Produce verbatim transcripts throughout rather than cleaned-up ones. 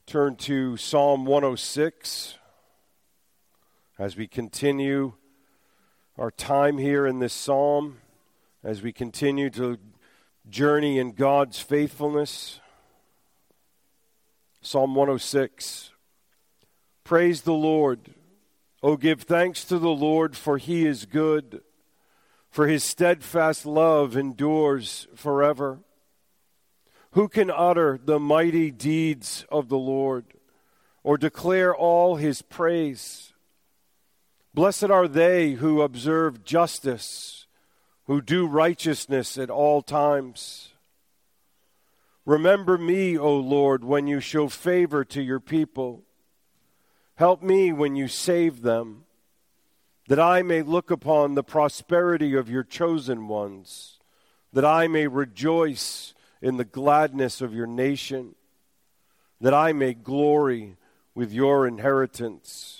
turn to Psalm one oh six as we continue our time here in this psalm, as we continue to journey in God's faithfulness. Psalm one oh six. Praise the Lord. O give thanks to the Lord, for he is good, for his steadfast love endures forever. Who can utter the mighty deeds of the Lord, or declare all his praise? Blessed are they who observe justice, who do righteousness at all times. Remember me, O Lord, when you show favor to your people. Help me when you save them, that I may look upon the prosperity of your chosen ones, that I may rejoice in the gladness of your nation, that I may glory with your inheritance.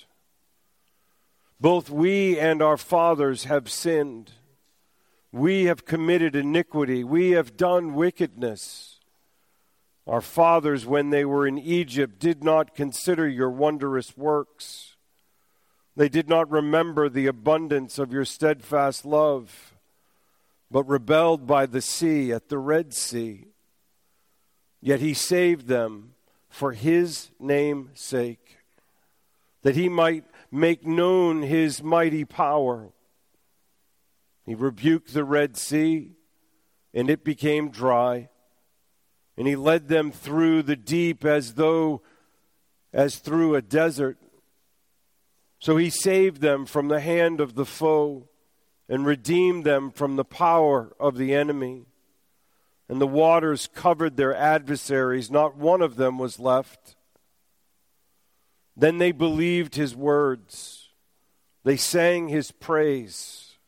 Both we and our fathers have sinned. We have committed iniquity. We have done wickedness. Our fathers, when they were in Egypt, did not consider your wondrous works. They did not remember the abundance of your steadfast love, but rebelled by the sea at the Red Sea. Yet he saved them for his name's sake, that he might make known his mighty power. He rebuked the Red Sea, and it became dry, and he led them through the deep as though as through a desert. So he saved them from the hand of the foe and redeemed them from the power of the enemy. And the waters covered their adversaries. Not one of them was left. Then they believed his words. They sang his praise.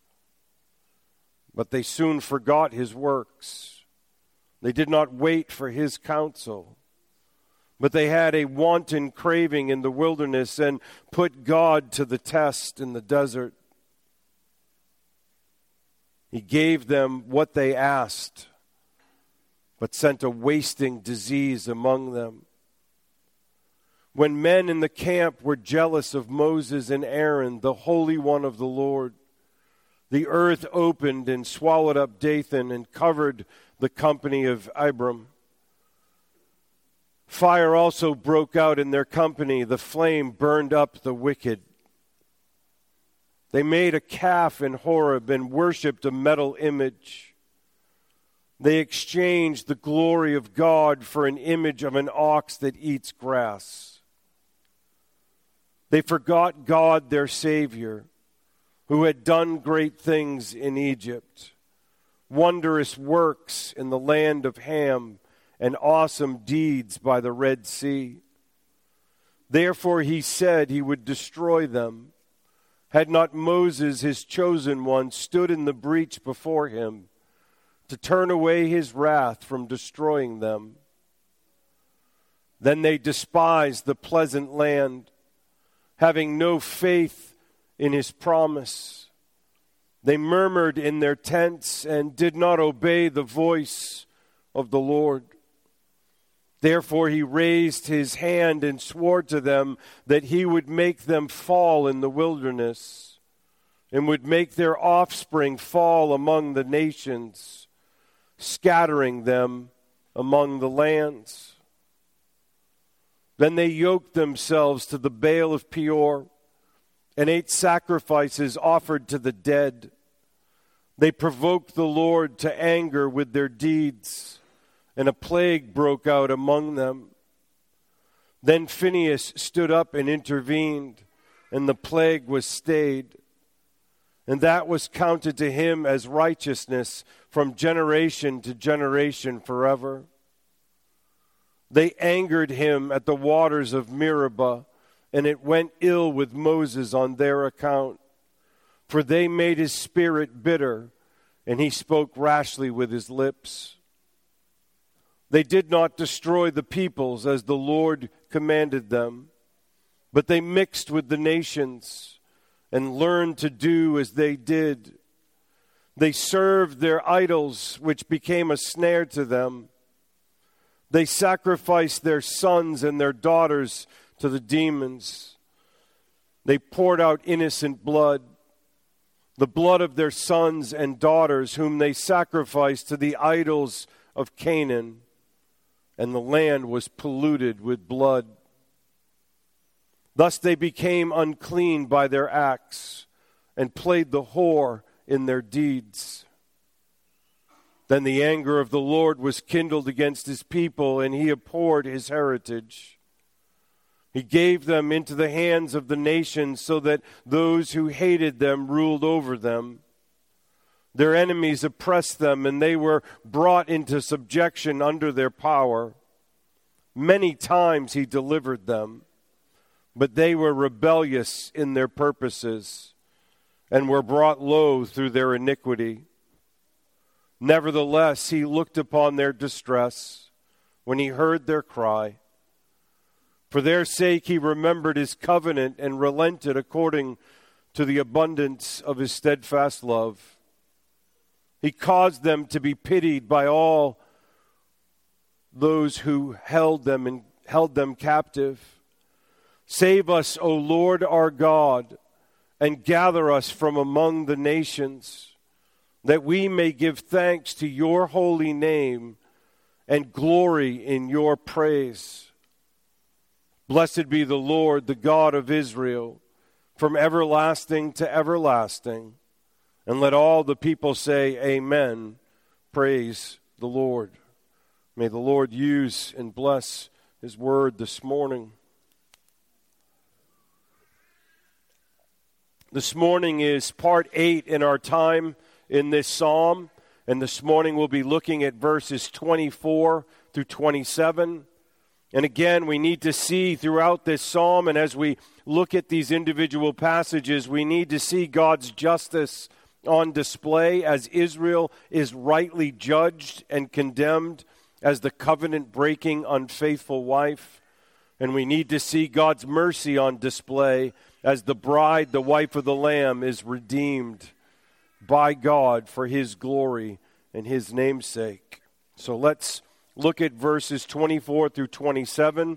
But they soon forgot his works. They did not wait for his counsel. But they had a wanton craving in the wilderness and put God to the test in the desert. He gave them what they asked, but sent a wasting disease among them. When men in the camp were jealous of Moses and Aaron, the Holy One of the Lord, the earth opened and swallowed up Dathan and covered the company of Abiram. Fire also broke out in their company. The flame burned up the wicked. They made a calf in Horeb and worshipped a metal image. They exchanged the glory of God for an image of an ox that eats grass. They forgot God, their Savior, who had done great things in Egypt, wondrous works in the land of Ham, and awesome deeds by the Red Sea. Therefore he said he would destroy them, had not Moses, his chosen one, stood in the breach before him, to turn away his wrath from destroying them. Then they despised the pleasant land, having no faith in his promise. They murmured in their tents and did not obey the voice of the Lord. Therefore he raised his hand and swore to them that he would make them fall in the wilderness and would make their offspring fall among the nations, scattering them among the lands. Then they yoked themselves to the Baal of Peor and ate sacrifices offered to the dead. They provoked the Lord to anger with their deeds, and a plague broke out among them. Then Phinehas stood up and intervened, and the plague was stayed. And that was counted to him as righteousness from generation to generation forever. They angered him at the waters of Meribah, and it went ill with Moses on their account. For they made his spirit bitter, and he spoke rashly with his lips. They did not destroy the peoples as the Lord commanded them, but they mixed with the nations and learned to do as they did. They served their idols, which became a snare to them. They sacrificed their sons and their daughters to the demons. They poured out innocent blood, the blood of their sons and daughters, whom they sacrificed to the idols of Canaan, and the land was polluted with blood. Thus they became unclean by their acts and played the whore in their deeds. Then the anger of the Lord was kindled against his people, and he abhorred his heritage. He gave them into the hands of the nations so that those who hated them ruled over them. Their enemies oppressed them, and they were brought into subjection under their power. Many times he delivered them, but they were rebellious in their purposes and were brought low through their iniquity. Nevertheless, he looked upon their distress when he heard their cry. For their sake he remembered his covenant and relented according to the abundance of his steadfast love. He caused them to be pitied by all those who held them and held them captive. Save us, O Lord our God, and gather us from among the nations, that we may give thanks to your holy name and glory in your praise. Blessed be the Lord, the God of Israel, from everlasting to everlasting. And let all the people say, Amen. Praise the Lord. May the Lord use and bless his word this morning. This morning is part eight in our time in this psalm. And this morning we'll be looking at verses twenty-four through twenty-seven. And again, we need to see throughout this psalm, and as we look at these individual passages, we need to see God's justice on display as Israel is rightly judged and condemned as the covenant-breaking, unfaithful wife. And we need to see God's mercy on display as the bride, the wife of the Lamb, is redeemed by God for his glory and his namesake. So let's look at verses twenty-four through twenty-seven.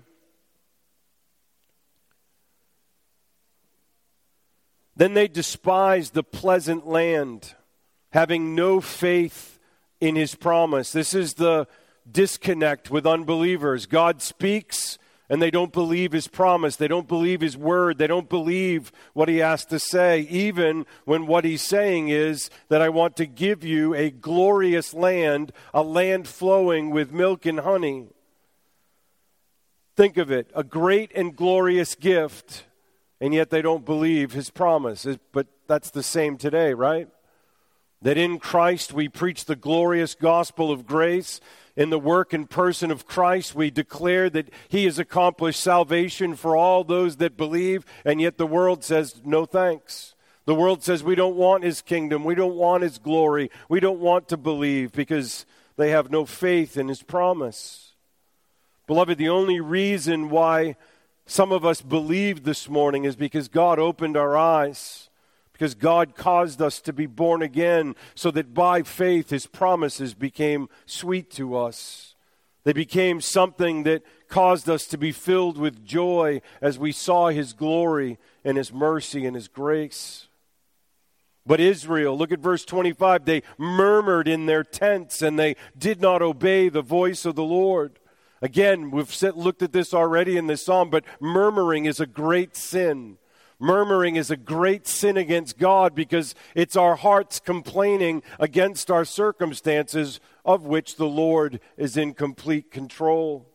Then they despised the pleasant land, having no faith in his promise. This is the disconnect with unbelievers. God speaks, and they don't believe his promise. They don't believe his word. They don't believe what he has to say, even when what he's saying is that I want to give you a glorious land, a land flowing with milk and honey. Think of it, a great and glorious gift, and yet they don't believe his promise. But that's the same today, right? That in Christ we preach the glorious gospel of grace. In the work and person of Christ, we declare that he has accomplished salvation for all those that believe, and yet the world says, no thanks. The world says we don't want his kingdom, we don't want his glory, we don't want to believe because they have no faith in his promise. Beloved, the only reason why some of us believe this morning is because God opened our eyes. Because God caused us to be born again so that by faith his promises became sweet to us. They became something that caused us to be filled with joy as we saw his glory and his mercy and his grace. But Israel, look at verse twenty-five, they murmured in their tents and they did not obey the voice of the Lord. Again, we've looked at this already in this psalm, but murmuring is a great sin. Murmuring is a great sin against God because it's our hearts complaining against our circumstances of which the Lord is in complete control.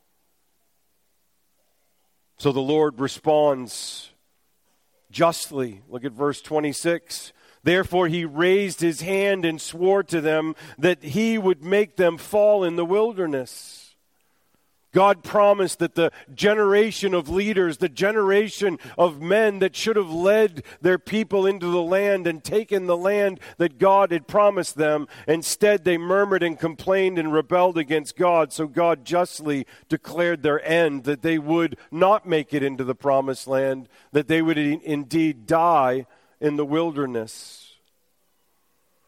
So the Lord responds justly. Look at verse twenty-six. Therefore he raised his hand and swore to them that he would make them fall in the wilderness. God promised that the generation of leaders, the generation of men that should have led their people into the land and taken the land that God had promised them, instead they murmured and complained and rebelled against God. So God justly declared their end, that they would not make it into the promised land, that they would indeed die in the wilderness.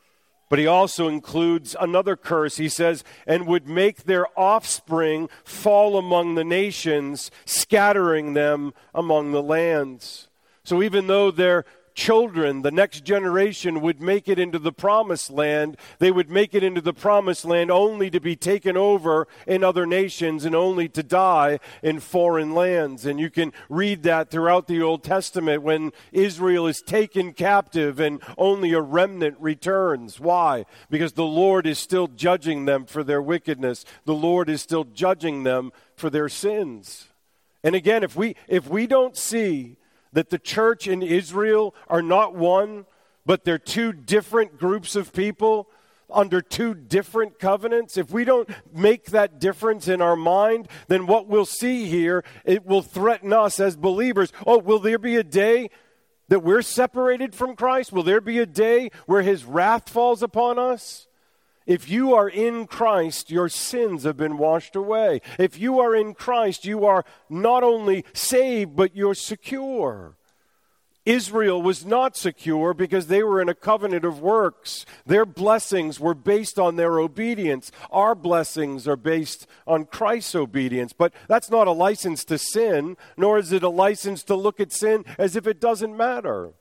But he also includes another curse. He says, and would make their offspring fall among the nations, scattering them among the lands. So even though they're children, the next generation would make it into the promised land, they would make it into the promised land only to be taken over in other nations and only to die in foreign lands. And you can read that throughout the Old Testament when Israel is taken captive and only a remnant returns. Why? Because the Lord is still judging them for their wickedness. The Lord is still judging them for their sins. And again, if we if we don't see that the church in Israel are not one, but they're two different groups of people under two different covenants, if we don't make that difference in our mind, then what we'll see here, it will threaten us as believers. Oh, will there be a day that we're separated from Christ? Will there be a day where his wrath falls upon us? If you are in Christ, your sins have been washed away. If you are in Christ, you are not only saved, but you're secure. Israel was not secure because they were in a covenant of works. Their blessings were based on their obedience. Our blessings are based on Christ's obedience. But that's not a license to sin, nor is it a license to look at sin as if it doesn't matter.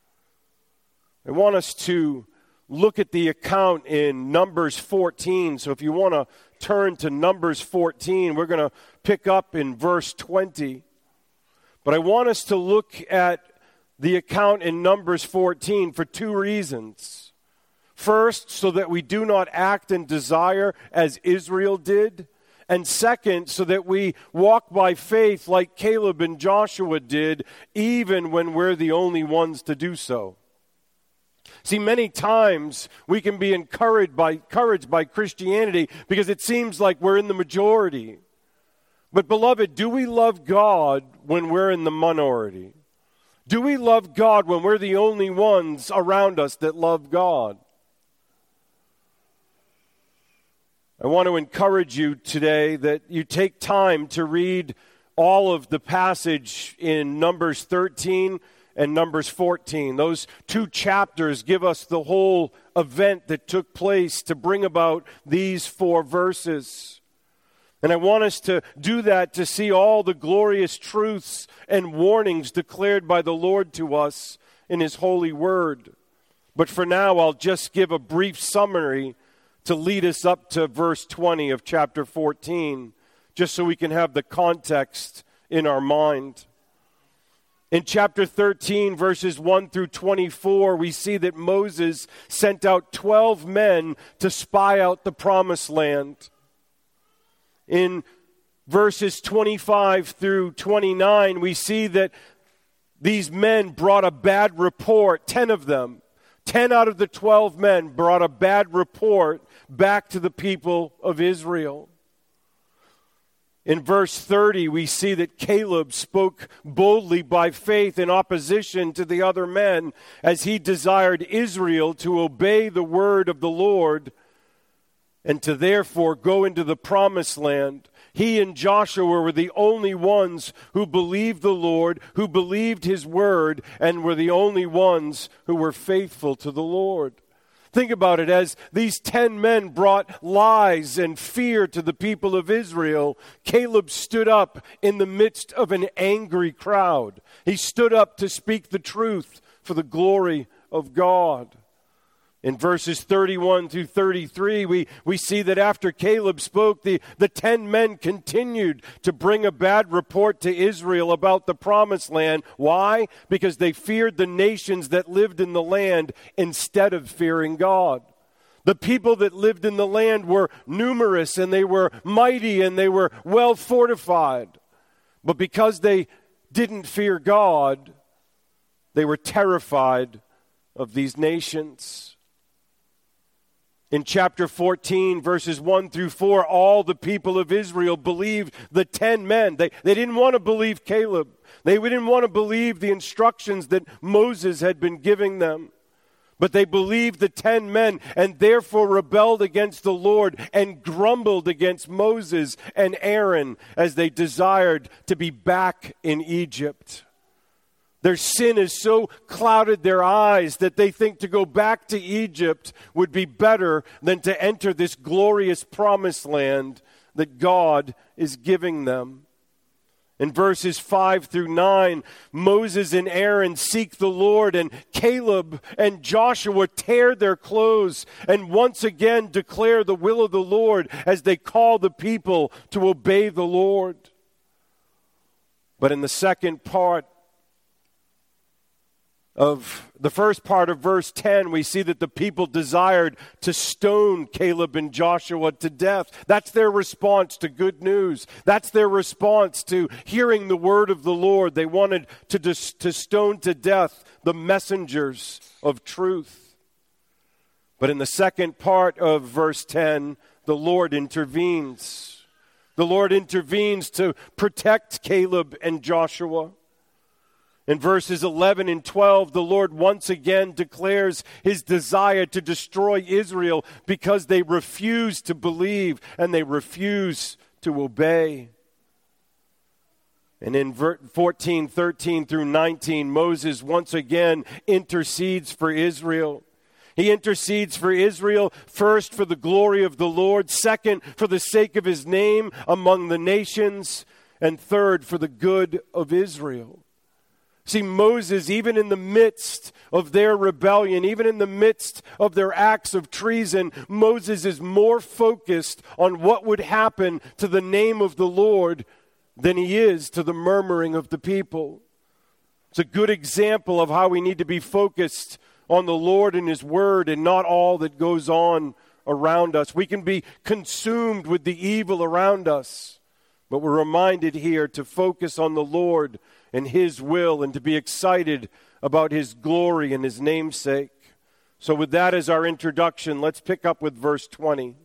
I want us to look at the account in Numbers fourteen. So if you want to turn to Numbers fourteen, we're going to pick up in verse twenty. But I want us to look at the account in Numbers fourteen for two reasons. First, so that we do not act and desire as Israel did. And second, so that we walk by faith like Caleb and Joshua did, even when we're the only ones to do so. See, many times we can be encouraged by, encouraged by Christianity because it seems like we're in the majority. But beloved, do we love God when we're in the minority? Do we love God when we're the only ones around us that love God? I want to encourage you today that you take time to read all of the passage in Numbers thirteen and Numbers fourteen. Those two chapters give us the whole event that took place to bring about these four verses. And I want us to do that to see all the glorious truths and warnings declared by the Lord to us in his holy word. But for now, I'll just give a brief summary to lead us up to verse twenty of chapter fourteen, just so we can have the context in our mind. In chapter thirteen, verses one through twenty-four, we see that Moses sent out twelve men to spy out the promised land. In verses twenty-five through twenty-nine, we see that these men brought a bad report, ten of them. Ten out of the twelve men brought a bad report back to the people of Israel. In verse thirty, we see that Caleb spoke boldly by faith in opposition to the other men as he desired Israel to obey the word of the Lord and to therefore go into the promised land. He and Joshua were the only ones who believed the Lord, who believed his word, and were the only ones who were faithful to the Lord. Think about it. As these ten men brought lies and fear to the people of Israel, Caleb stood up in the midst of an angry crowd. He stood up to speak the truth for the glory of God. In verses thirty-one through thirty-three, we, we see that after Caleb spoke, the, the ten men continued to bring a bad report to Israel about the promised land. Why? Because they feared the nations that lived in the land instead of fearing God. The people that lived in the land were numerous and they were mighty and they were well fortified. But because they didn't fear God, they were terrified of these nations. In chapter fourteen, verses one through four, all the people of Israel believed the ten men. They, they didn't want to believe Caleb. They didn't want to believe the instructions that Moses had been giving them. But they believed the ten men and therefore rebelled against the Lord and grumbled against Moses and Aaron as they desired to be back in Egypt. Their sin has so clouded their eyes that they think to go back to Egypt would be better than to enter this glorious promised land that God is giving them. In verses five through nine, Moses and Aaron seek the Lord, and Caleb and Joshua tear their clothes and once again declare the will of the Lord as they call the people to obey the Lord. But in the second part of the first part of verse ten, we see that the people desired to stone Caleb and Joshua to death. That's their response to good news. That's their response to hearing the word of the Lord. They wanted to, dis- to stone to death the messengers of truth. But in the second part of verse ten, the Lord intervenes. The Lord intervenes to protect Caleb and Joshua. In verses eleven and twelve, the Lord once again declares his desire to destroy Israel because they refuse to believe and they refuse to obey. And in fourteen, thirteen through nineteen, Moses once again intercedes for Israel. He intercedes for Israel, first for the glory of the Lord, second for the sake of his name among the nations, and third for the good of Israel. See, Moses, even in the midst of their rebellion, even in the midst of their acts of treason, Moses is more focused on what would happen to the name of the Lord than he is to the murmuring of the people. It's a good example of how we need to be focused on the Lord and his word and not all that goes on around us. We can be consumed with the evil around us, but we're reminded here to focus on the Lord and his will and to be excited about his glory and his namesake. So with that as our introduction, let's pick up with verse twenty.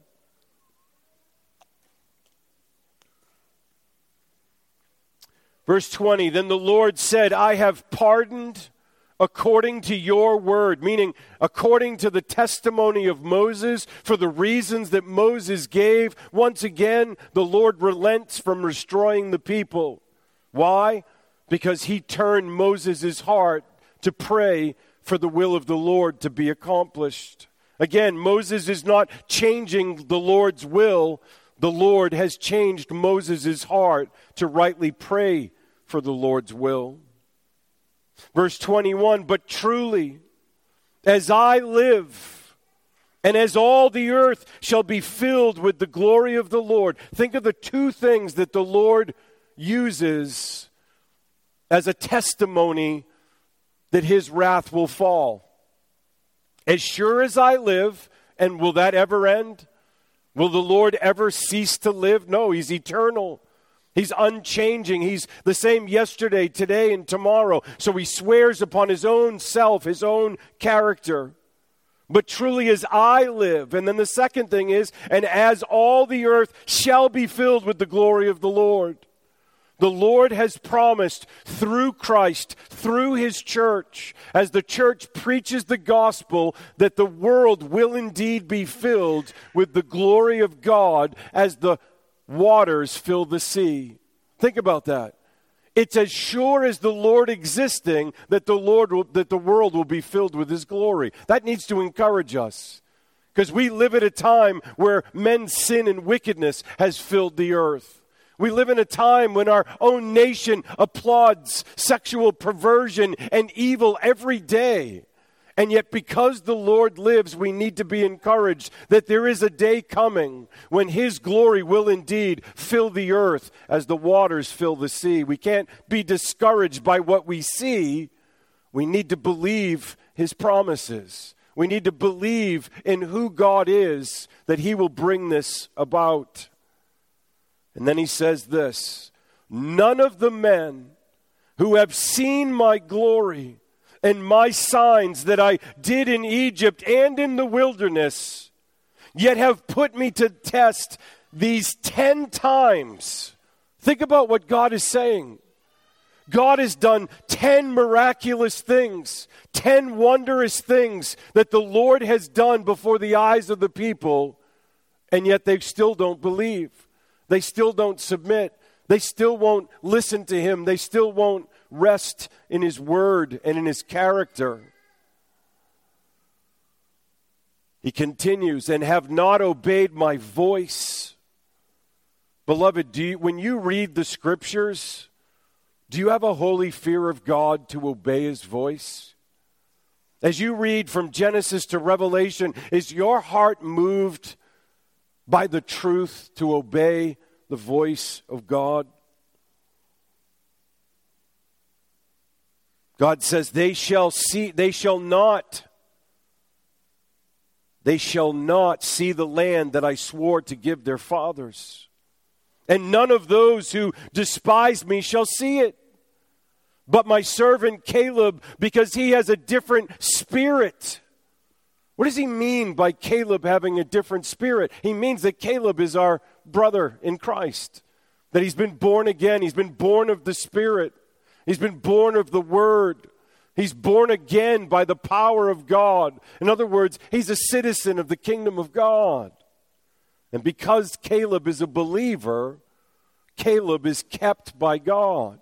Verse twenty, then the Lord said, I have pardoned according to your word, meaning according to the testimony of Moses, for the reasons that Moses gave. Once again, the Lord relents from destroying the people. Why? Because he turned Moses' heart to pray for the will of the Lord to be accomplished. Again, Moses is not changing the Lord's will. The Lord has changed Moses' heart to rightly pray for the Lord's will. Verse twenty-one, but truly, as I live, and as all the earth shall be filled with the glory of the Lord. Think of the two things that the Lord uses as a testimony that his wrath will fall. As sure as I live, and will that ever end? Will the Lord ever cease to live? No, he's eternal. He's unchanging. He's the same yesterday, today, and tomorrow. So he swears upon his own self, his own character. But truly as I live. And then the second thing is, and as all the earth shall be filled with the glory of the Lord. The Lord has promised through Christ, through his church, as the church preaches the gospel, that the world will indeed be filled with the glory of God as the waters fill the sea. Think about that. It's as sure as the Lord existing that the Lord will, that the world will be filled with his glory. That needs to encourage us, because we live at a time where men's sin and wickedness has filled the earth. We live in a time when our own nation applauds sexual perversion and evil every day. And yet because the Lord lives, we need to be encouraged that there is a day coming when his glory will indeed fill the earth as the waters fill the sea. We can't be discouraged by what we see. We need to believe his promises. We need to believe in who God is, that he will bring this about. And then he says this, none of the men who have seen my glory and my signs that I did in Egypt and in the wilderness, yet have put me to test these ten times. Think about what God is saying. God has done ten miraculous things, ten wondrous things that the Lord has done before the eyes of the people, and yet they still don't believe. They still don't submit. They still won't listen to him. They still won't rest in his word and in his character. He continues, and have not obeyed my voice. Beloved, do you, when you read the scriptures, do you have a holy fear of God to obey his voice? As you read from Genesis to Revelation, is your heart moved by the truth to obey the voice of God? God says, they shall see, they shall not, they shall not see the land that I swore to give their fathers. And none of those who despise me shall see it. But my servant Caleb, because he has a different spirit. What does he mean by Caleb having a different spirit? He means that Caleb is our brother in Christ. That he's been born again. He's been born of the Spirit. He's been born of the Word. He's born again by the power of God. In other words, he's a citizen of the kingdom of God. And because Caleb is a believer, Caleb is kept by God.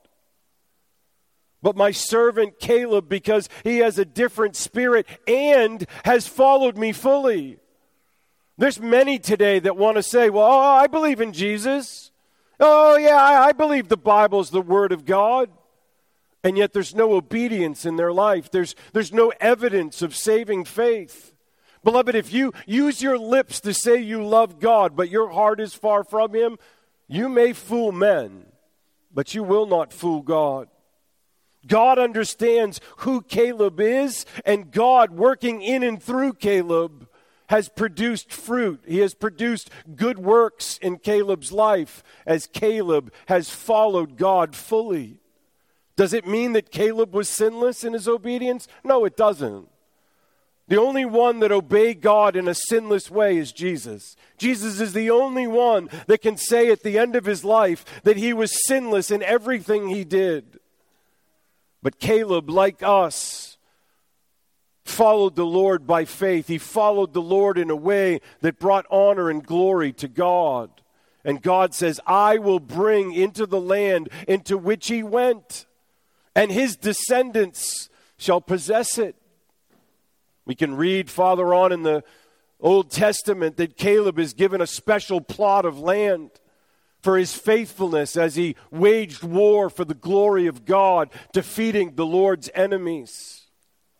But my servant Caleb, because he has a different spirit and has followed me fully. There's many today that want to say, well, oh, I believe in Jesus. Oh, yeah, I, I believe the Bible is the Word of God. And yet there's no obedience in their life. There's, there's no evidence of saving faith. Beloved, if you use your lips to say you love God, but your heart is far from him, you may fool men, but you will not fool God. God understands who Caleb is, and God, working in and through Caleb, has produced fruit. He has produced good works in Caleb's life as Caleb has followed God fully. Does it mean that Caleb was sinless in his obedience? No, it doesn't. The only one that obeyed God in a sinless way is Jesus. Jesus is the only one that can say at the end of his life that he was sinless in everything he did. But Caleb, like us, followed the Lord by faith. He followed the Lord in a way that brought honor and glory to God. And God says, I will bring into the land into which he went, and his descendants shall possess it. We can read farther on in the Old Testament that Caleb is given a special plot of land for his faithfulness as he waged war for the glory of God, defeating the Lord's enemies.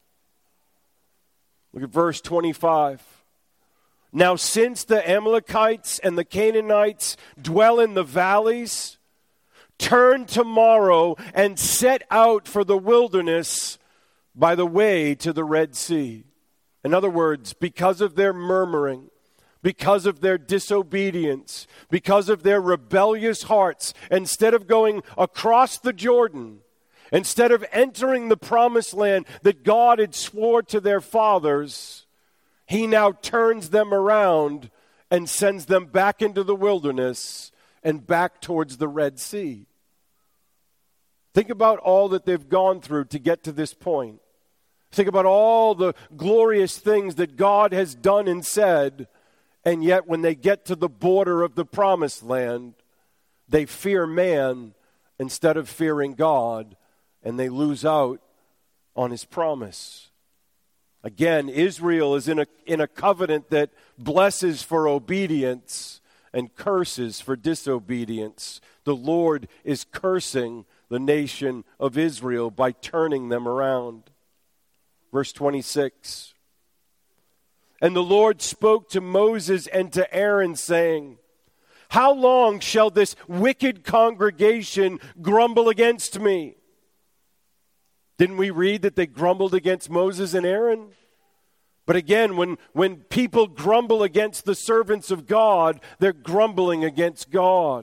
Look at verse twenty-five. Now since the Amalekites and the Canaanites dwell in the valleys, turn tomorrow and set out for the wilderness by the way to the Red Sea. In other words, because of their murmuring, because of their disobedience, because of their rebellious hearts, instead of going across the Jordan, instead of entering the promised land that God had swore to their fathers, he now turns them around and sends them back into the wilderness and back towards the Red Sea. Think about all that they've gone through to get to this point. Think about all the glorious things that God has done and said, and yet when they get to the border of the promised land, they fear man instead of fearing God, and they lose out on his promise. Again, Israel is in a, in a covenant that blesses for obedience and curses for disobedience. The Lord is cursing the nation of Israel by turning them around. Verse twenty-six. And the Lord spoke to Moses and to Aaron, saying, how long shall this wicked congregation grumble against me? Didn't we read that they grumbled against Moses and Aaron? But again, when, when people grumble against the servants of God, they're grumbling against God.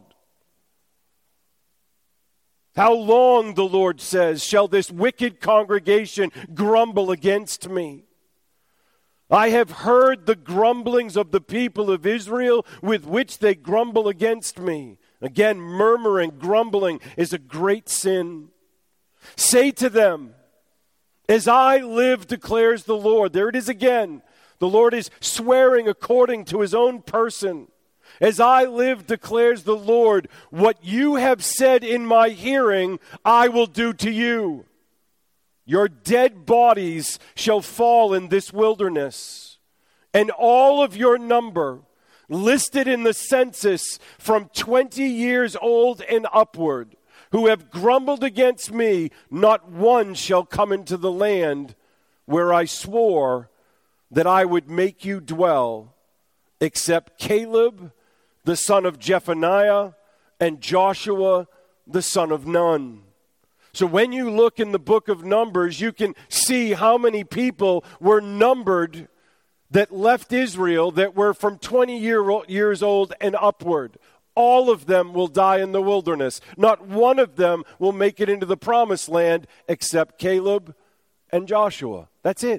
How long, the Lord says, shall this wicked congregation grumble against me? I have heard the grumblings of the people of Israel with which they grumble against me. Again, murmuring, grumbling is a great sin. Say to them, as I live, declares the Lord. There it is again. The Lord is swearing according to his own person. As I live, declares the Lord, what you have said in my hearing, I will do to you. Your dead bodies shall fall in this wilderness, and all of your number, listed in the census from twenty years old and upward, who have grumbled against me, not one shall come into the land where I swore that I would make you dwell, except Caleb, the son of Jephunneh, and Joshua, the son of Nun. So when you look in the book of Numbers, you can see how many people were numbered that left Israel that were from twenty year, years old and upward. All of them will die in the wilderness. Not one of them will make it into the promised land except Caleb and Joshua. That's it.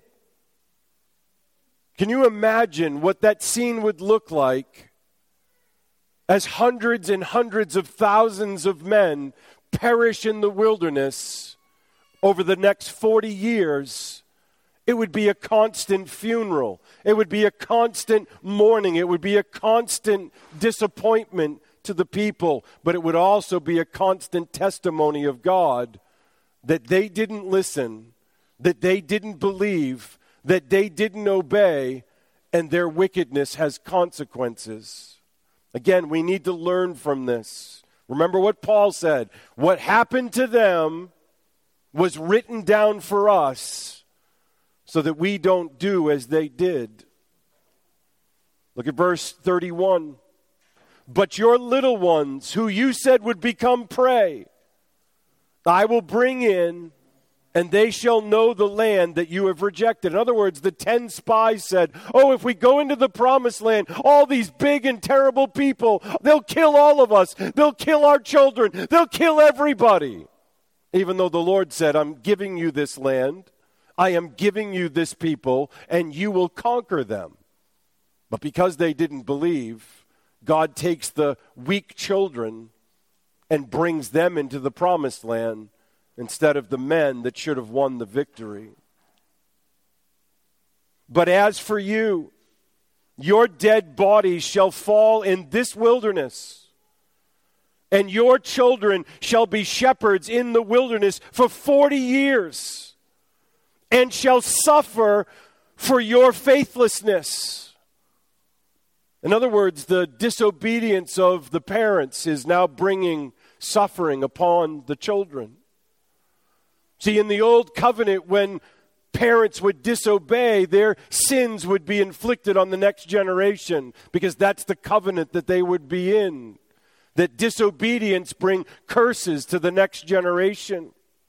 Can you imagine what that scene would look like as hundreds and hundreds of thousands of men perish in the wilderness over the next forty years? It would be a constant funeral. It would be a constant mourning. It would be a constant disappointment to the people. But it would also be a constant testimony of God that they didn't listen, that they didn't believe, that they didn't obey, and their wickedness has consequences. Again, we need to learn from this. Remember what Paul said. What happened to them was written down for us, so that we don't do as they did. Look at verse thirty-one. But your little ones, who you said would become prey, I will bring in, and they shall know the land that you have rejected. In other words, the ten spies said, oh, if we go into the promised land, all these big and terrible people, they'll kill all of us. They'll kill our children. They'll kill everybody. Even though the Lord said, I'm giving you this land. I am giving you this people, and you will conquer them. But because they didn't believe, God takes the weak children and brings them into the promised land instead of the men that should have won the victory. But as for you, your dead bodies shall fall in this wilderness, and your children shall be shepherds in the wilderness for forty years. And shall suffer for your faithlessness. In other words, the disobedience of the parents is now bringing suffering upon the children. See, in the old covenant, when parents would disobey, their sins would be inflicted on the next generation, because that's the covenant that they would be in. That disobedience bring curses to the next generation.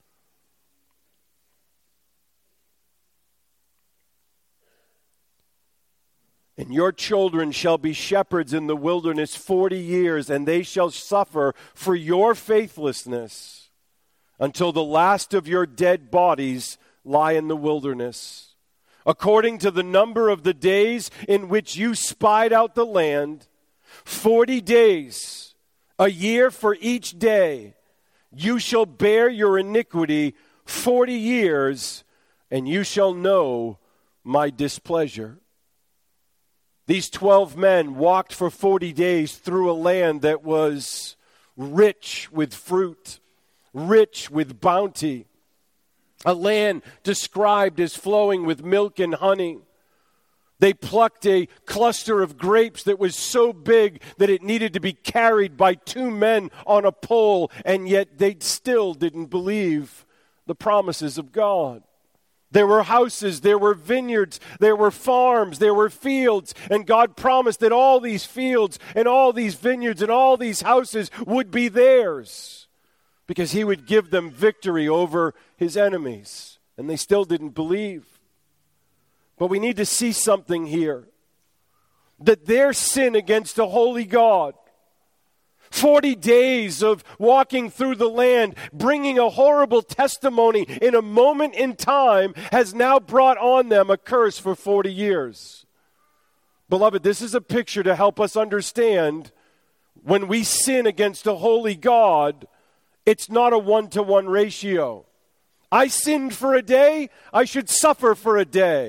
And your children shall be shepherds in the wilderness forty years, and they shall suffer for your faithlessness until the last of your dead bodies lie in the wilderness. According to the number of the days in which you spied out the land, forty days, a year for each day, you shall bear your iniquity forty years, and you shall know my displeasure. These twelve men walked for forty days through a land that was rich with fruit, rich with bounty, a land described as flowing with milk and honey. They plucked a cluster of grapes that was so big that it needed to be carried by two men on a pole, and yet they still didn't believe the promises of God. There were houses, there were vineyards, there were farms, there were fields, and God promised that all these fields and all these vineyards and all these houses would be theirs, because he would give them victory over his enemies. And they still didn't believe. But we need to see something here, that their sin against a holy God, forty days of walking through the land, bringing a horrible testimony in a moment in time, has now brought on them a curse for forty years. Beloved, this is a picture to help us understand when we sin against a holy God, it's not a one-to-one ratio. I sinned for a day, I should suffer for a day.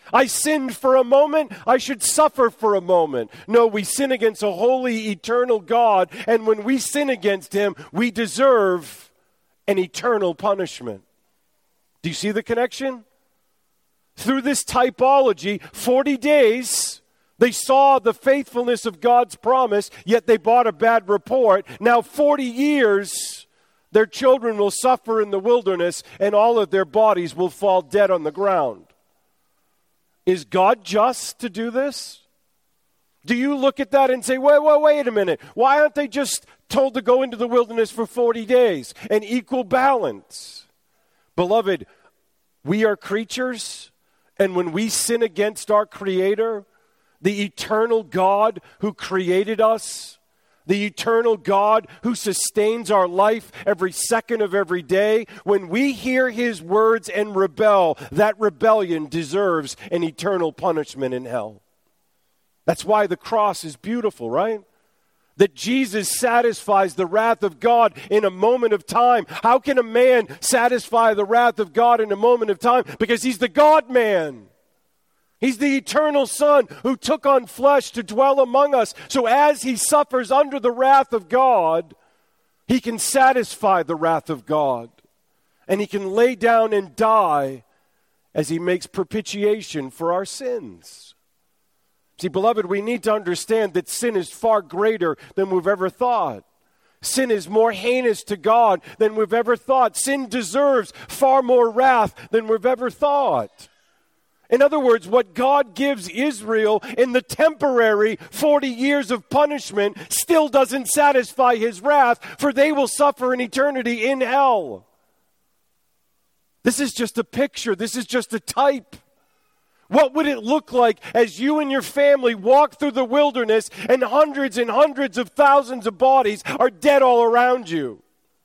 I sinned for a moment, I should suffer for a moment. No, we sin against a holy, eternal God, and when we sin against him, we deserve an eternal punishment. Do you see the connection? Through this typology, forty days, they saw the faithfulness of God's promise, yet they bought a bad report. Now forty years, their children will suffer in the wilderness, and all of their bodies will fall dead on the ground. Is God just to do this? Do you look at that and say, wait, wait, wait a minute. Why aren't they just told to go into the wilderness for forty days? An equal balance. Beloved, we are creatures, and when we sin against our Creator, the eternal God who created us, the eternal God who sustains our life every second of every day, when we hear his words and rebel, that rebellion deserves an eternal punishment in hell. That's why the cross is beautiful, right? That Jesus satisfies the wrath of God in a moment of time. How can a man satisfy the wrath of God in a moment of time? Because he's the God-man. He's the eternal Son who took on flesh to dwell among us. So as he suffers under the wrath of God, he can satisfy the wrath of God. And he can lay down and die as he makes propitiation for our sins. See, beloved, we need to understand that sin is far greater than we've ever thought. Sin is more heinous to God than we've ever thought. Sin deserves far more wrath than we've ever thought. In other words, what God gives Israel in the temporary forty years of punishment still doesn't satisfy his wrath, for they will suffer an eternity in hell. This is just a picture. This is just a type. What would it look like as you and your family walk through the wilderness and hundreds and hundreds of thousands of bodies are dead all around you?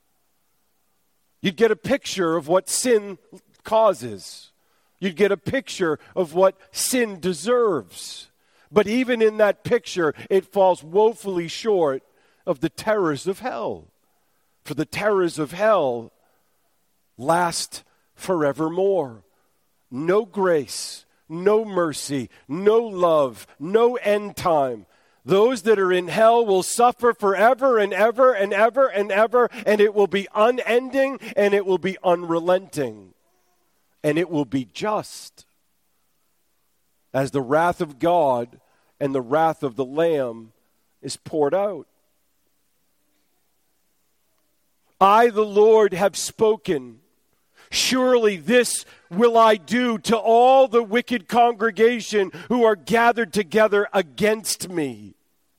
You'd get a picture of what sin causes. You'd get a picture of what sin deserves. But even in that picture, it falls woefully short of the terrors of hell. For the terrors of hell last forevermore. No grace, no mercy, no love, no end time. Those that are in hell will suffer forever and ever and ever and ever, and it will be unending and it will be unrelenting. And it will be just as the wrath of God and the wrath of the Lamb is poured out. I, the Lord, have spoken. Surely this will I do to all the wicked congregation who are gathered together against me.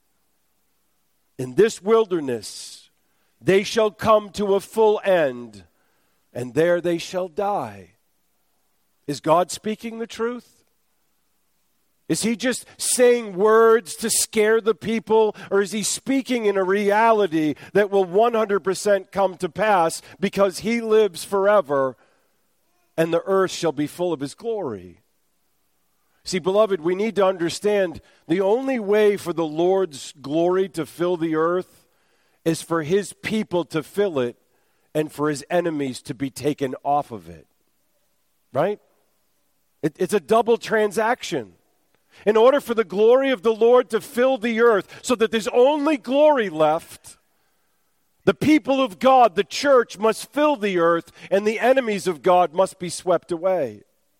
In this wilderness they shall come to a full end, and there they shall die. Is God speaking the truth? Is he just saying words to scare the people, or is he speaking in a reality that will one hundred percent come to pass because he lives forever and the earth shall be full of his glory? See, beloved, we need to understand the only way for the Lord's glory to fill the earth is for his people to fill it and for his enemies to be taken off of it. Right? It, it's a double transaction. In order for the glory of the Lord to fill the earth so that there's only glory left, the people of God, the church, must fill the earth, and the enemies of God must be swept away.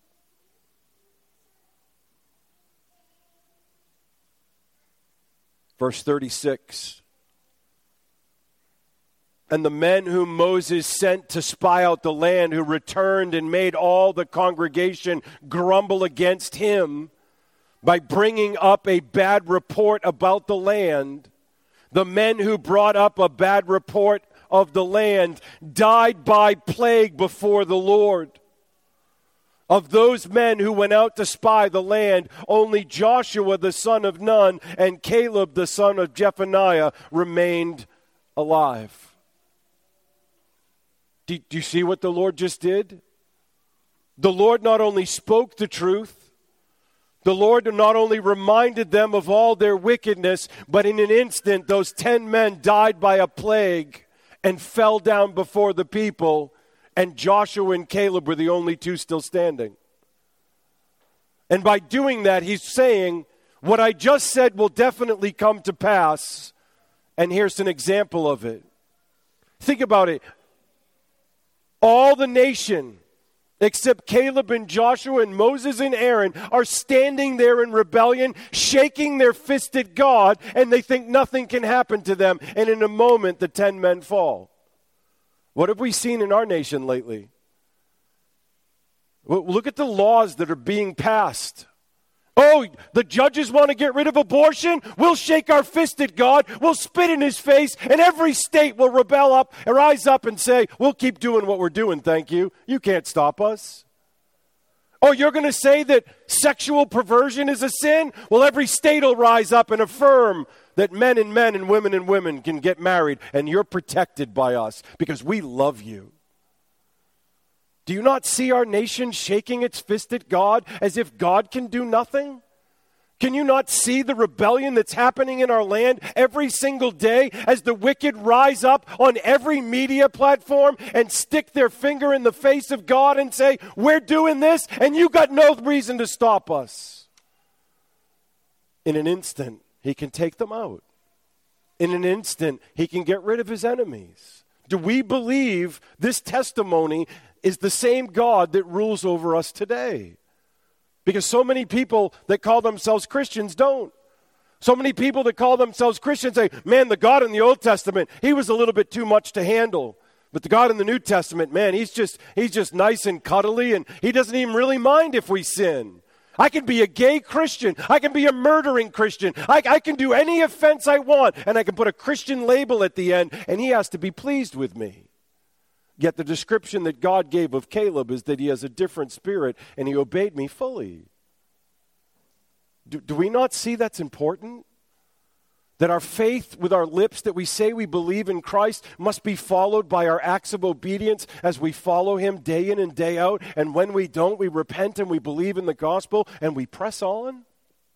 Verse thirty-six. And the men whom Moses sent to spy out the land, who returned and made all the congregation grumble against him by bringing up a bad report about the land, the men who brought up a bad report of the land died by plague before the Lord. Of those men who went out to spy the land, only Joshua the son of Nun and Caleb the son of Jephunneh remained alive. Do, do you see what the Lord just did? The Lord not only spoke the truth, the Lord not only reminded them of all their wickedness, but in an instant, those ten men died by a plague and fell down before the people, and Joshua and Caleb were the only two still standing. And by doing that, he's saying, what I just said will definitely come to pass. And here's an example of it. Think about it. All the nation, except Caleb and Joshua and Moses and Aaron, are standing there in rebellion, shaking their fist at God, and they think nothing can happen to them. And in a moment, the ten men fall. What have we seen in our nation lately? Look at the laws that are being passed. Oh, the judges want to get rid of abortion? We'll shake our fist at God, we'll spit in his face, and every state will rebel up, rise up and say, we'll keep doing what we're doing, thank you. You can't stop us. Oh, you're going to say that sexual perversion is a sin? Well, every state will rise up and affirm that men and men and women and women can get married, and you're protected by us because we love you. Do you not see our nation shaking its fist at God as if God can do nothing? Can you not see the rebellion that's happening in our land every single day as the wicked rise up on every media platform and stick their finger in the face of God and say, we're doing this and you got no reason to stop us? In an instant, he can take them out. In an instant, he can get rid of his enemies. Do we believe this testimony is the same God that rules over us today? Because so many people that call themselves Christians don't. So many people that call themselves Christians say, man, the God in the Old Testament, he was a little bit too much to handle. But the God in the New Testament, man, he's just he's just nice and cuddly, and he doesn't even really mind if we sin. I can be a gay Christian. I can be a murdering Christian. I, I can do any offense I want, and I can put a Christian label at the end, and he has to be pleased with me. Yet the description that God gave of Caleb is that he has a different spirit and he obeyed me fully. Do, do we not see that's important? That our faith with our lips, that we say we believe in Christ, must be followed by our acts of obedience as we follow him day in and day out. And when we don't, we repent and we believe in the gospel and we press on?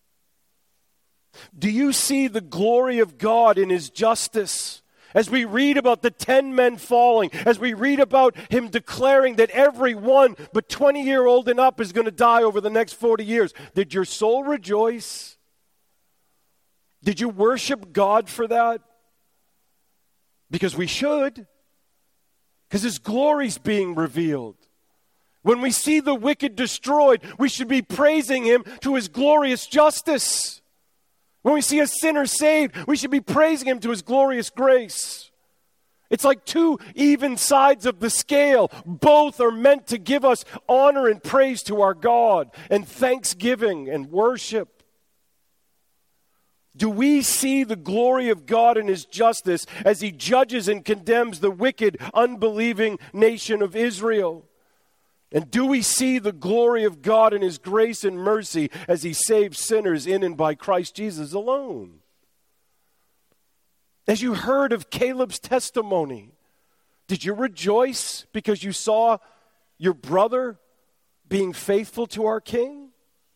Do you see the glory of God in his justice? As we read about the ten men falling, as we read about him declaring that every one but twenty-year-old and up is going to die over the next forty years, did your soul rejoice? Did you worship God for that? Because we should. Because his glory's being revealed. When we see the wicked destroyed, we should be praising him to his glorious justice. When we see a sinner saved, we should be praising him to his glorious grace. It's like two even sides of the scale. Both are meant to give us honor and praise to our God, and thanksgiving and worship. Do we see the glory of God in his justice as he judges and condemns the wicked, unbelieving nation of Israel? And do we see the glory of God in his grace and mercy as he saves sinners in and by Christ Jesus alone? As you heard of Caleb's testimony, did you rejoice because you saw your brother being faithful to our King?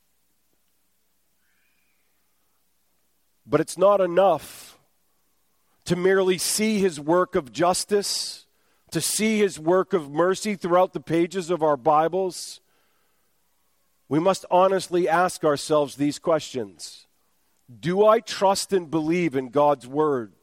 But it's not enough to merely see his work of justice, to see his work of mercy throughout the pages of our Bibles. We must honestly ask ourselves these questions. Do I trust and believe in God's word?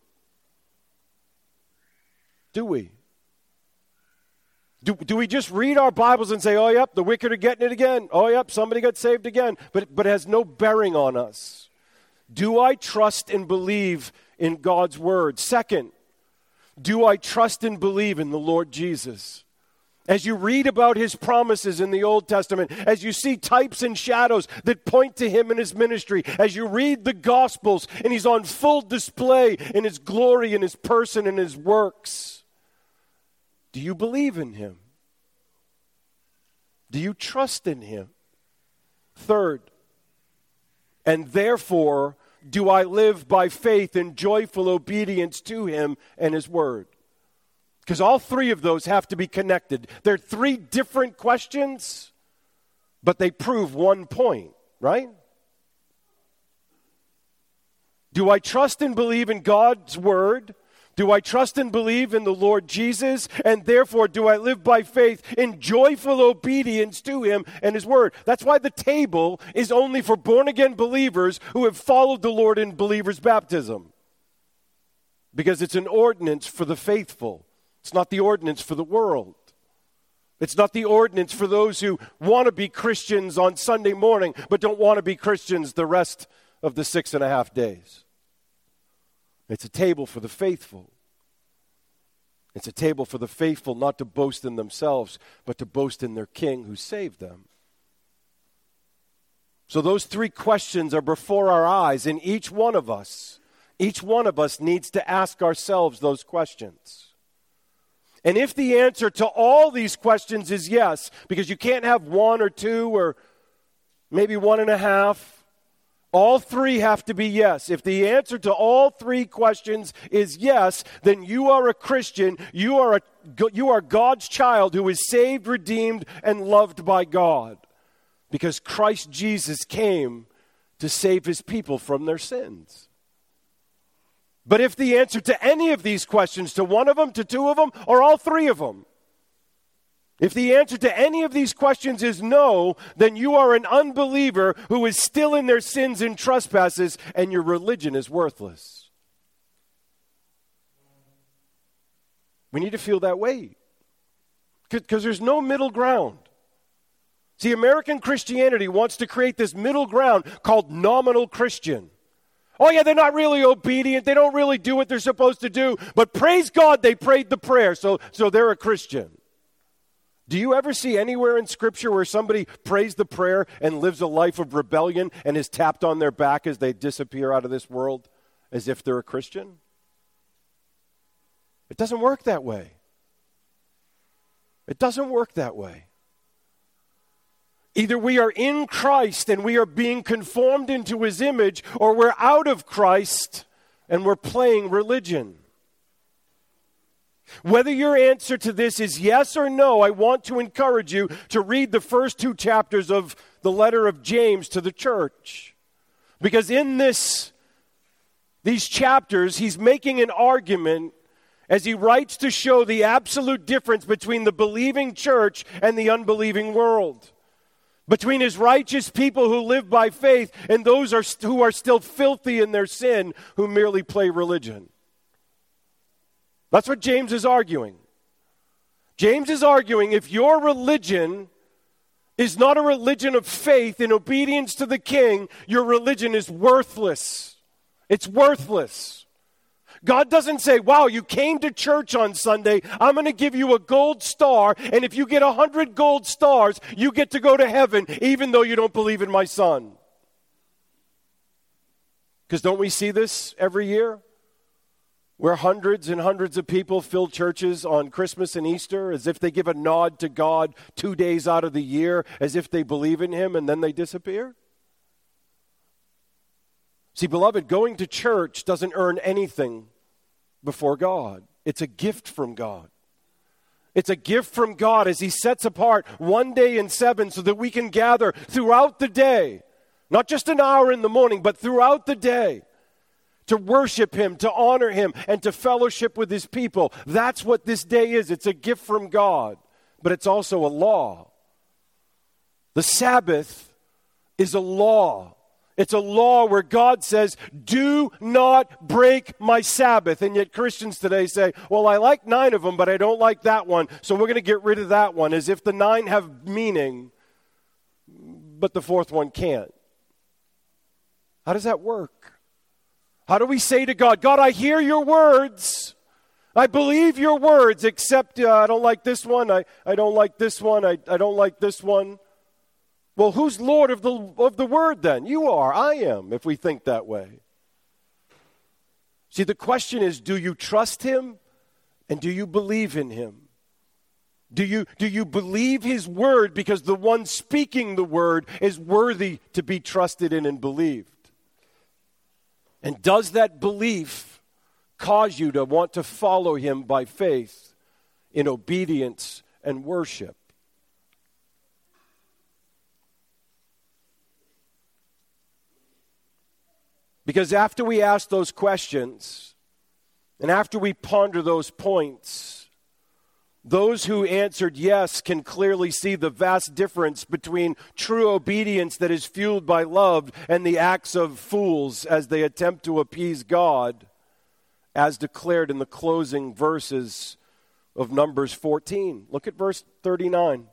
Do we? Do, do we just read our Bibles and say, oh, yep, the wicked are getting it again. Oh, yep, somebody got saved again. But, but it has no bearing on us. Do I trust and believe in God's word? Second, do I trust and believe in the Lord Jesus? As you read about his promises in the Old Testament, as you see types and shadows that point to him and his ministry, as you read the Gospels and he's on full display in his glory and his person and his works, do you believe in him? Do you trust in him? Third, and therefore, do I live by faith in joyful obedience to him and his word? Because all three of those have to be connected. They're three different questions, but they prove one point, right? Do I trust and believe in God's word Do I trust and believe in the Lord Jesus? And therefore, do I live by faith in joyful obedience to him and his word? That's why the table is only for born-again believers who have followed the Lord in believers' baptism. Because it's an ordinance for the faithful. It's not the ordinance for the world. It's not the ordinance for those who want to be Christians on Sunday morning, but don't want to be Christians the rest of the six and a half days. It's a table for the faithful. It's a table for the faithful not to boast in themselves, but to boast in their King who saved them. So those three questions are before our eyes, and each one of us, each one of us needs to ask ourselves those questions. And if the answer to all these questions is yes, because you can't have one or two or maybe one and a half, all three have to be yes. If the answer to all three questions is yes, then you are a Christian. You are a, you are God's child who is saved, redeemed, and loved by God. Because Christ Jesus came to save his people from their sins. But if the answer to any of these questions, to one of them, to two of them, or all three of them, if the answer to any of these questions is no, then you are an unbeliever who is still in their sins and trespasses, and your religion is worthless. We need to feel that way. Because there's no middle ground. See, American Christianity wants to create this middle ground called nominal Christian. Oh yeah, they're not really obedient. They don't really do what they're supposed to do. But praise God, they prayed the prayer, so, so they're a Christian. Do you ever see anywhere in Scripture where somebody prays the prayer and lives a life of rebellion and is tapped on their back as they disappear out of this world as if they're a Christian? It doesn't work that way. It doesn't work that way. Either we are in Christ and we are being conformed into his image, or we're out of Christ and we're playing religion. Whether your answer to this is yes or no, I want to encourage you to read the first two chapters of the letter of James to the church. Because in this, these chapters, he's making an argument as he writes to show the absolute difference between the believing church and the unbelieving world. Between his righteous people who live by faith and those are, who are still filthy in their sin, who merely play religion. That's what James is arguing. James is arguing if your religion is not a religion of faith in obedience to the King, your religion is worthless. It's worthless. God doesn't say, wow, you came to church on Sunday, I'm going to give you a gold star, and if you get a hundred gold stars, you get to go to heaven, even though you don't believe in my son. Because don't we see this every year? Where hundreds and hundreds of people fill churches on Christmas and Easter as if they give a nod to God two days out of the year, as if they believe in him, and then they disappear? See, beloved, going to church doesn't earn anything before God. It's a gift from God. It's a gift from God as he sets apart one day in seven so that we can gather throughout the day, not just an hour in the morning, but throughout the day, to worship him, to honor him, and to fellowship with his people. That's what this day is. It's a gift from God, but it's also a law. The Sabbath is a law. It's a law where God says, do not break my Sabbath. And yet Christians today say, well, I like nine of them, but I don't like that one, so we're going to get rid of that one, as if the nine have meaning, but the fourth one can't. How does that work? How do we say to God, God, I hear your words. I believe your words, except uh, I don't like this one. I, I don't like this one. I, I don't like this one. Well, who's Lord of the, of the word then? You are. I am, if we think that way. See, the question is, do you trust him and do you believe in him? Do you, do you believe his word because the one speaking the word is worthy to be trusted in and believed? And does that belief cause you to want to follow him by faith in obedience and worship? Because after we ask those questions, And after we ponder those points, those who answered yes can clearly see the vast difference between true obedience that is fueled by love and the acts of fools as they attempt to appease God, as declared in the closing verses of Numbers fourteen. Look at verse thirty-nine.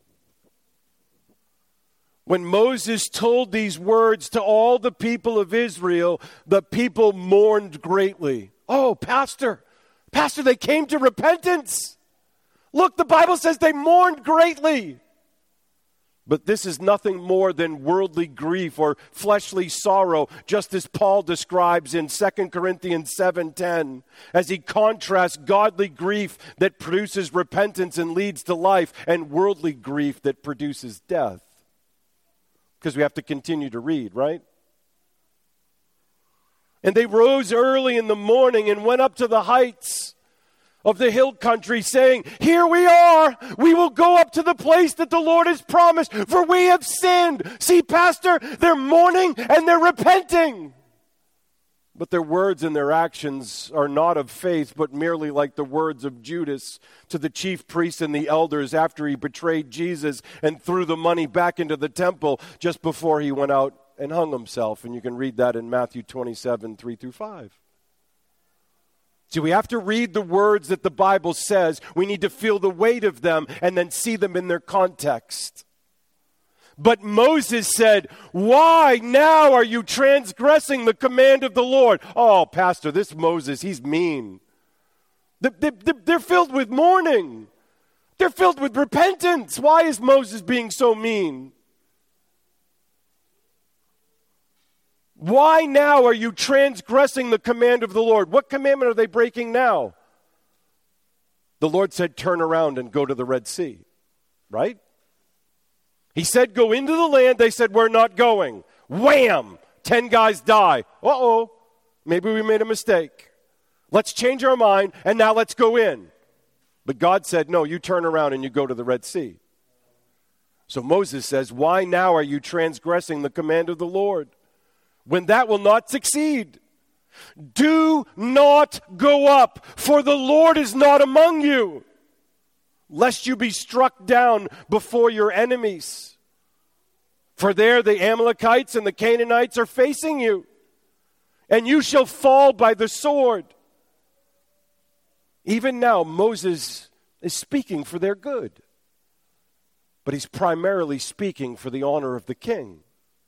When Moses told these words to all the people of Israel, the people mourned greatly. Oh, Pastor, Pastor, they came to repentance. Look, the Bible says they mourned greatly. But this is nothing more than worldly grief or fleshly sorrow, just as Paul describes in Second Corinthians seven ten, as he contrasts godly grief that produces repentance and leads to life, and worldly grief that produces death. Because we have to continue to read, right? And they rose early in the morning and went up to the heights of the hill country, saying, "Here we are. We will go up to the place that the Lord has promised, for we have sinned." See, Pastor, they're mourning and they're repenting. But their words and their actions are not of faith, but merely like the words of Judas to the chief priests and the elders after he betrayed Jesus and threw the money back into the temple just before he went out and hung himself. And you can read that in Matthew twenty-seven, three through five. See, we have to read the words that the Bible says. We need to feel the weight of them and then see them in their context. But Moses said, "Why now are you transgressing the command of the Lord?" Oh, Pastor, this Moses, he's mean. They're filled with mourning. They're filled with repentance. Why is Moses being so mean? Why now are you transgressing the command of the Lord? What commandment are they breaking now? The Lord said, "Turn around and go to the Red Sea." Right? He said, "Go into the land." They said, "We're not going." Wham! Ten guys die. Uh-oh. Maybe we made a mistake. Let's change our mind, and now let's go in. But God said, "No, you turn around and you go to the Red Sea." So Moses says, "Why now are you transgressing the command of the Lord, when that will not succeed? Do not go up, for the Lord is not among you, lest you be struck down before your enemies. For there the Amalekites and the Canaanites are facing you, and you shall fall by the sword." Even now, Moses is speaking for their good, but he's primarily speaking for the honor of the king.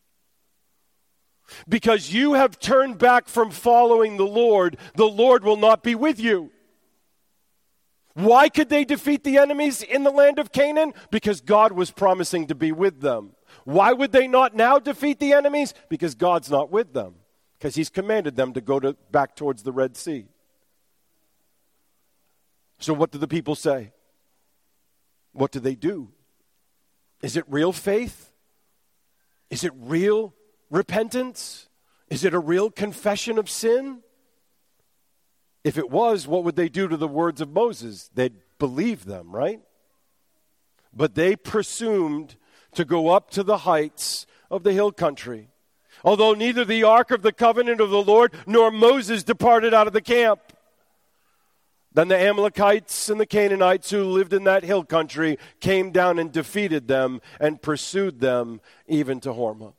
Because you have turned back from following the Lord, the Lord will not be with you. Why could they defeat the enemies in the land of Canaan? Because God was promising to be with them. Why would they not now defeat the enemies? Because God's not with them. Because he's commanded them to go to, back towards the Red Sea. So what do the people say? What do they do? Is it real faith? Is it real repentance? Is it a real confession of sin? If it was, what would they do to the words of Moses? They'd believe them, right? But they presumed to go up to the heights of the hill country, although neither the ark of the covenant of the Lord nor Moses departed out of the camp. Then the Amalekites and the Canaanites who lived in that hill country came down and defeated them and pursued them even to Hormah.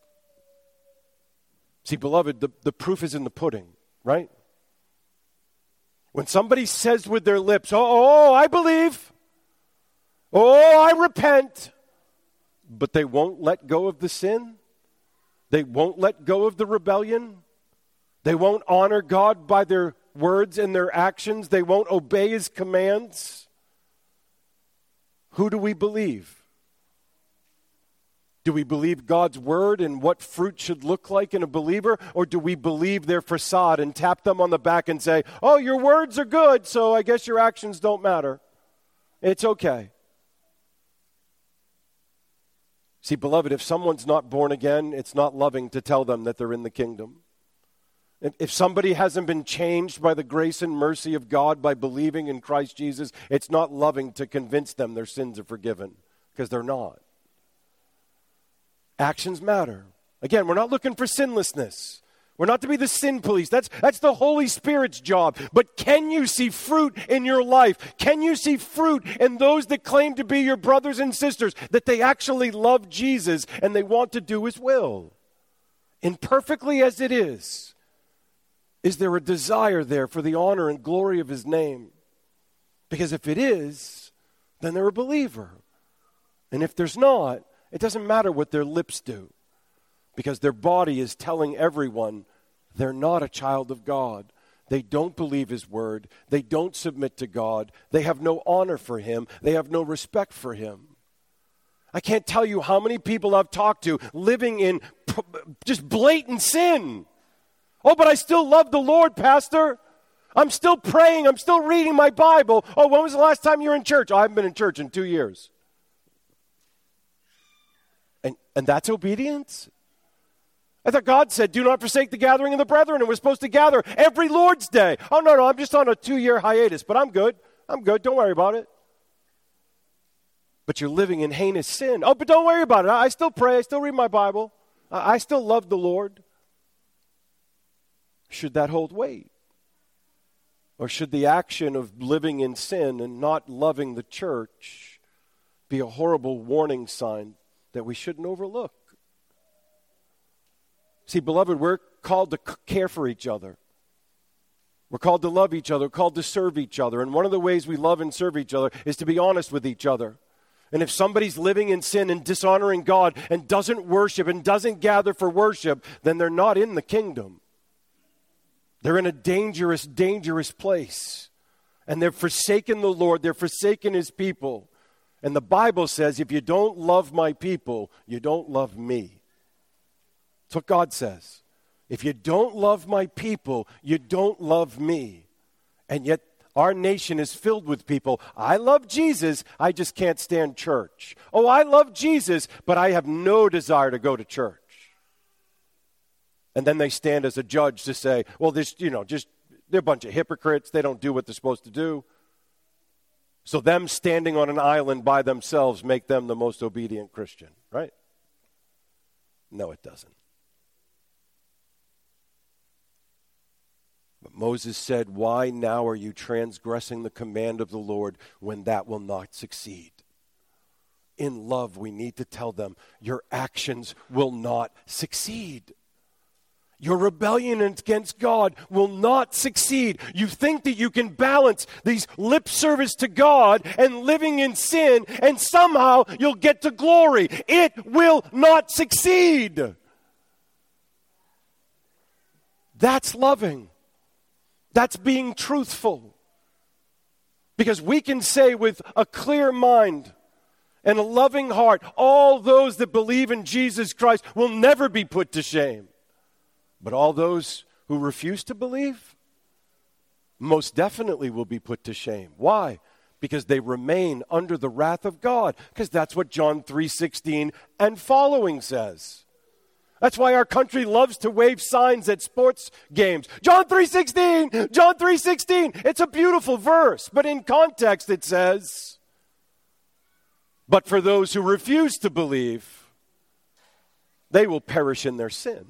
See, beloved, the, the proof is in the pudding, right? When somebody says with their lips, oh, oh, I believe, oh, I repent, but they won't let go of the sin, they won't let go of the rebellion, they won't honor God by their words and their actions, they won't obey his commands, who do we believe? Do we believe God's word and what fruit should look like in a believer? Or do we believe their facade and tap them on the back and say, oh, your words are good, so I guess your actions don't matter. It's okay. See, beloved, if someone's not born again, it's not loving to tell them that they're in the kingdom. If somebody hasn't been changed by the grace and mercy of God by believing in Christ Jesus, it's not loving to convince them their sins are forgiven, because they're not. Actions matter. Again, we're not looking for sinlessness. We're not to be the sin police. That's, that's the Holy Spirit's job. But can you see fruit in your life? Can you see fruit in those that claim to be your brothers and sisters, that they actually love Jesus and they want to do his will? Imperfectly as it is, is there a desire there for the honor and glory of his name? Because if it is, then they're a believer. And if there's not, it doesn't matter what their lips do, because their body is telling everyone they're not a child of God. They don't believe his word. They don't submit to God. They have no honor for him. They have no respect for him. I can't tell you how many people I've talked to living in p- just blatant sin. Oh, but I still love the Lord, Pastor. I'm still praying. I'm still reading my Bible. Oh, when was the last time you were in church? Oh, I haven't been in church in two years. And, and that's obedience? I thought God said, do not forsake the gathering of the brethren, and we're supposed to gather every Lord's Day. Oh, no, no, I'm just on a two-year hiatus, but I'm good. I'm good. Don't worry about it. But you're living in heinous sin. Oh, but don't worry about it. I still pray. I still read my Bible. I still love the Lord. Should that hold weight? Or should the action of living in sin and not loving the church be a horrible warning sign that we shouldn't overlook? See, beloved, we're called to care for each other. We're called to love each other. We're called to serve each other. And one of the ways we love and serve each other is to be honest with each other. And if somebody's living in sin and dishonoring God and doesn't worship and doesn't gather for worship, then they're not in the kingdom. They're in a dangerous, dangerous place. And they're forsaken the Lord. They're forsaken his people. And the Bible says, if you don't love my people, you don't love me. That's what God says. If you don't love my people, you don't love me. And yet our nation is filled with people. I love Jesus, I just can't stand church. Oh, I love Jesus, but I have no desire to go to church. And then they stand as a judge to say, well, this, you know, just they're a bunch of hypocrites. They don't do what they're supposed to do. So them standing on an island by themselves make them the most obedient Christian, right? No, it doesn't. But Moses said, why now are you transgressing the command of the Lord when that will not succeed? In love, we need to tell them, your actions will not succeed. Your rebellion against God will not succeed. You think that you can balance these lip service to God and living in sin, and somehow you'll get to glory. It will not succeed. That's loving. That's being truthful. Because we can say with a clear mind and a loving heart, all those that believe in Jesus Christ will never be put to shame. But all those who refuse to believe, most definitely will be put to shame. Why? Because they remain under the wrath of God. Because that's what John three sixteen and following says. That's why our country loves to wave signs at sports games. John three sixteen, John three sixteen. It's a beautiful verse, but in context it says, but for those who refuse to believe, they will perish in their sin.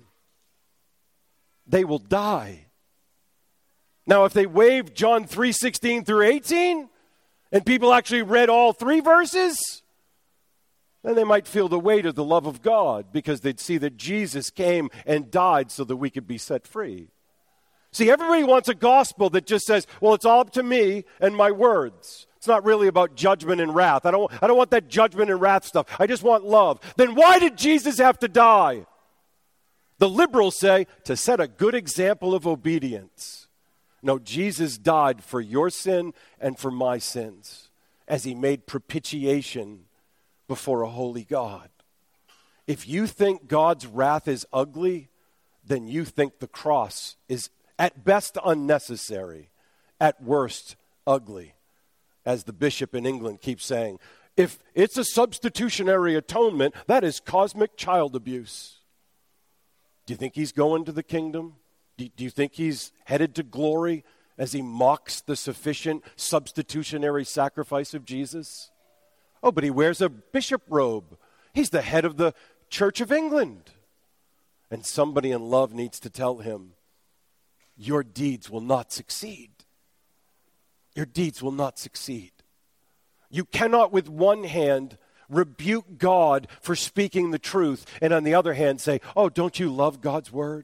They will die. Now, if they waved John three sixteen through eighteen, and people actually read all three verses, then they might feel the weight of the love of God, because they'd see that Jesus came and died so that we could be set free. See, everybody wants a gospel that just says, well, it's all up to me and my words. It's not really about judgment and wrath. I don't, I don't want that judgment and wrath stuff. I just want love. Then why did Jesus have to die? The liberals say, to set a good example of obedience. No, Jesus died for your sin and for my sins, as he made propitiation before a holy God. If you think God's wrath is ugly, then you think the cross is at best unnecessary, at worst ugly. As the bishop in England keeps saying, if it's a substitutionary atonement, that is cosmic child abuse. Do you think he's going to the kingdom? Do, do you think he's headed to glory as he mocks the sufficient substitutionary sacrifice of Jesus? Oh, but he wears a bishop robe. He's the head of the Church of England. And somebody in love needs to tell him, your deeds will not succeed. Your deeds will not succeed. You cannot with one hand rebuke God for speaking the truth and on the other hand say, oh, don't you love God's word?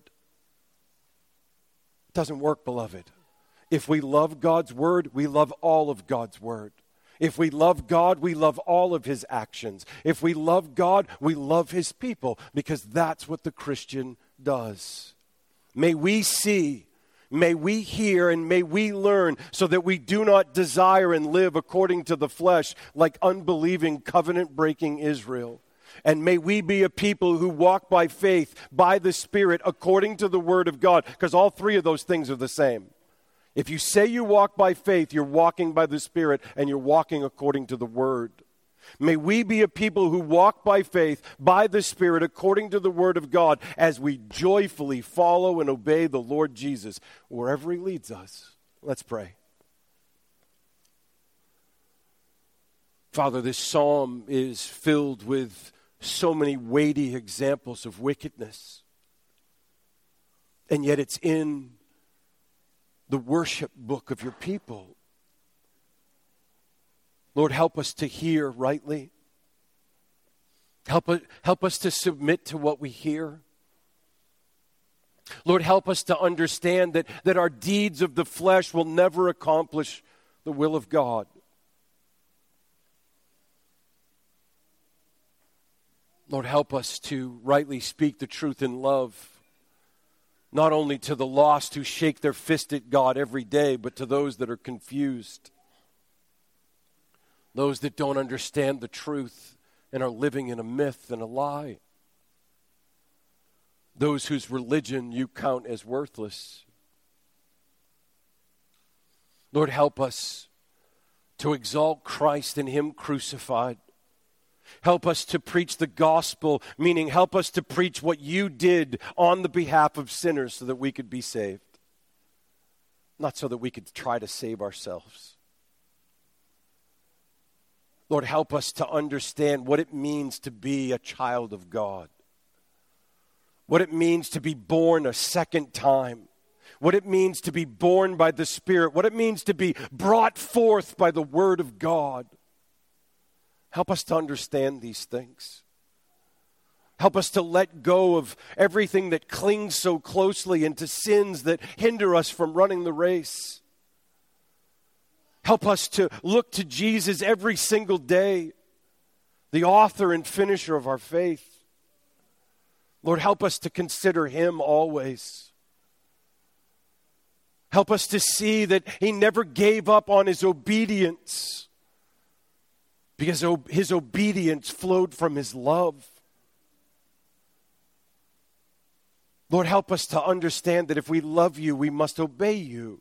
It doesn't work, beloved. If we love God's word, we love all of God's word. If we love God, we love all of his actions. If we love God, we love his people, because that's what the Christian does. May we see, may we hear, and may we learn so that we do not desire and live according to the flesh like unbelieving, covenant-breaking Israel. And may we be a people who walk by faith, by the Spirit, according to the Word of God, because all three of those things are the same. If you say you walk by faith, you're walking by the Spirit, and you're walking according to the Word. May we be a people who walk by faith, by the Spirit, according to the Word of God, as we joyfully follow and obey the Lord Jesus wherever he leads us. Let's pray. Father, this psalm is filled with so many weighty examples of wickedness. And yet it's in the worship book of your people. Lord, help us to hear rightly. Help, help us to submit to what we hear. Lord, help us to understand that, that our deeds of the flesh will never accomplish the will of God. Lord, help us to rightly speak the truth in love, not only to the lost who shake their fist at God every day, but to those that are confused, those that don't understand the truth and are living in a myth and a lie, those whose religion you count as worthless. Lord, help us to exalt Christ and him crucified. Help us to preach the gospel, meaning help us to preach what you did on the behalf of sinners so that we could be saved. Not so that we could try to save ourselves. Lord, help us to understand what it means to be a child of God. What it means to be born a second time. What it means to be born by the Spirit. What it means to be brought forth by the Word of God. Help us to understand these things. Help us to let go of everything that clings so closely into sins that hinder us from running the race. Help us to look to Jesus every single day, the author and finisher of our faith. Lord, help us to consider him always. Help us to see that he never gave up on his obedience, because his obedience flowed from his love. Lord, help us to understand that if we love you, we must obey you.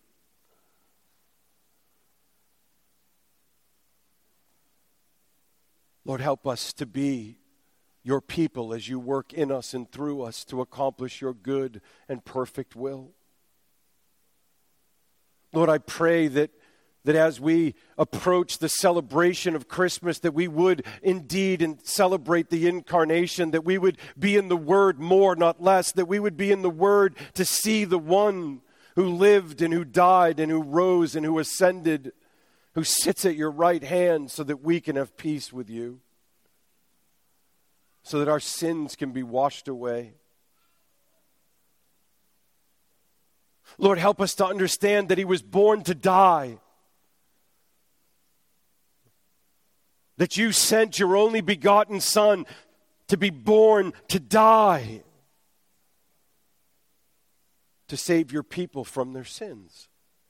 Lord, help us to be your people as you work in us and through us to accomplish your good and perfect will. Lord, I pray that That as we approach the celebration of Christmas, that we would indeed and celebrate the incarnation, that we would be in the Word more, not less, that we would be in the Word to see the one who lived and who died and who rose and who ascended, who sits at your right hand, so that we can have peace with you, so that our sins can be washed away. Lord, help us to understand that he was born to die, that you sent your only begotten Son to be born to die, to save your people from their sins.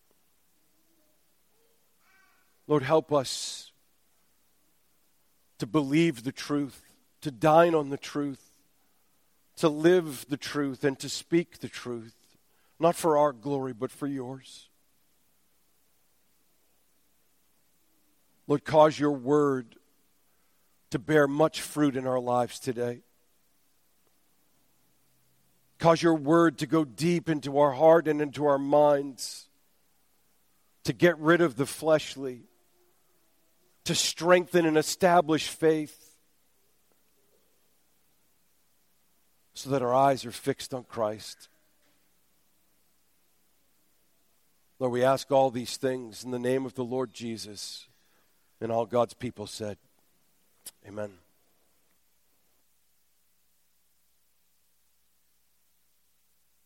Lord, help us to believe the truth, to dine on the truth, to live the truth, and to speak the truth, not for our glory, but for yours. Lord, cause your word to bear much fruit in our lives today. Cause your word to go deep into our heart and into our minds, to get rid of the fleshly, to strengthen and establish faith, so that our eyes are fixed on Christ. Lord, we ask all these things in the name of the Lord Jesus. And all God's people said, amen.